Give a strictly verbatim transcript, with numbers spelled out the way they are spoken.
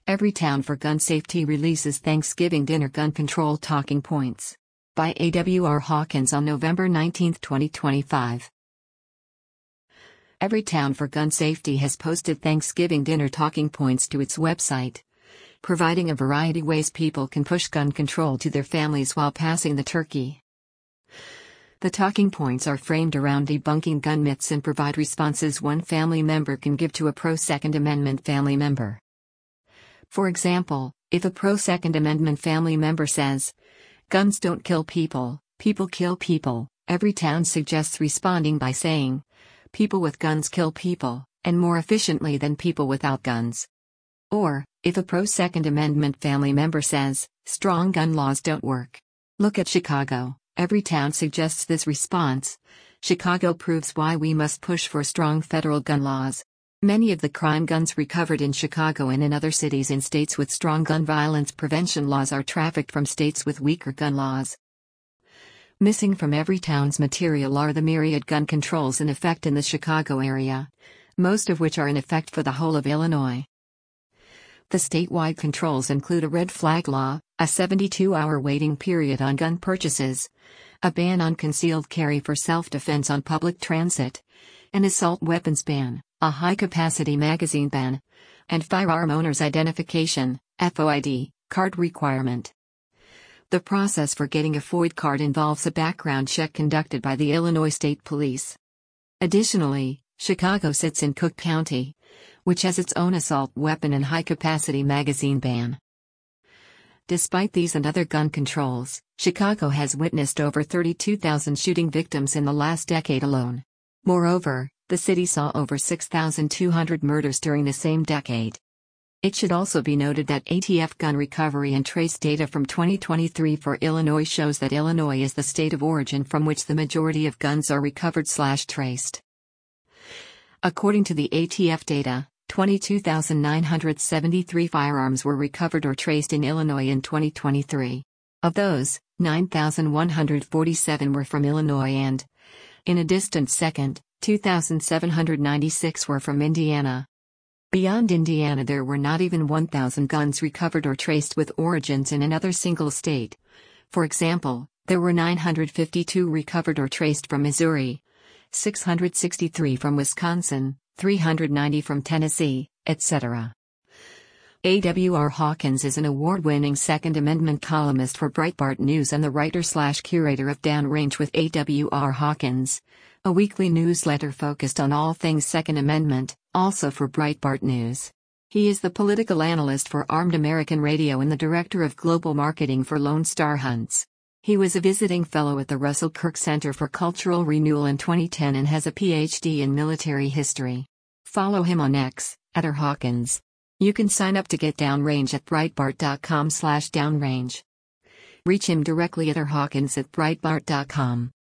Everytown for Gun Safety releases Thanksgiving Dinner Gun Control Talking Points. By A W R Hawkins on November nineteenth, twenty twenty-five. Everytown for Gun Safety has posted Thanksgiving dinner talking points to its website, providing a variety ways people can push gun control to their families while passing the turkey. The talking points are framed around debunking gun myths and provide responses one family member can give to a pro-Second Amendment family member. For example, if a pro-Second Amendment family member says, "Guns don't kill people, people kill people," Everytown suggests responding by saying, "People with guns kill people, and more efficiently than people without guns." Or, if a pro-Second Amendment family member says, "Strong gun laws don't work. Look at Chicago," Everytown suggests this response, "Chicago proves why we must push for strong federal gun laws. Many of the crime guns recovered in Chicago and in other cities in states with strong gun violence prevention laws are trafficked from states with weaker gun laws." Missing from Everytown's material are the myriad gun controls in effect in the Chicago area, most of which are in effect for the whole of Illinois. The statewide controls include a red flag law, a seventy-two hour waiting period on gun purchases, a ban on concealed carry for self-defense on public transit, an assault weapons ban, a high-capacity magazine ban, and firearm owner's identification (F O I D) card requirement. The process for getting a F O I D card involves a background check conducted by the Illinois State Police. Additionally, Chicago sits in Cook County, which has its own assault weapon and high-capacity magazine ban. Despite these and other gun controls, Chicago has witnessed over thirty-two thousand shooting victims in the last decade alone. Moreover, the city saw over six thousand two hundred murders during the same decade. It should also be noted that A T F gun recovery and trace data from twenty twenty-three for Illinois shows that Illinois is the state of origin from which the majority of guns are recovered/traced. According to the A T F data, twenty-two thousand nine hundred seventy-three firearms were recovered or traced in Illinois in twenty twenty-three. Of those, nine thousand one hundred forty-seven were from Illinois and, in a distant second, two thousand seven hundred ninety-six were from Indiana. Beyond Indiana, there were not even one thousand guns recovered or traced with origins in another single state. For example, there were nine hundred fifty-two recovered or traced from Missouri, six hundred sixty-three from Wisconsin, three hundred ninety from Tennessee, et cetera. A W R Hawkins is an award-winning Second Amendment columnist for Breitbart News and the writer-slash-curator of Downrange with A W R Hawkins, a weekly newsletter focused on all things Second Amendment, also for Breitbart News. He is the political analyst for Armed American Radio and the director of global marketing for Lone Star Hunts. He was a visiting fellow at the Russell Kirk Center for Cultural Renewal in twenty ten and has a P H D in military history. Follow him on X, at R Hawkins. You can sign up to get Downrange at breitbart dot com slash downrange. Reach him directly at R Hawkins at breitbart dot com.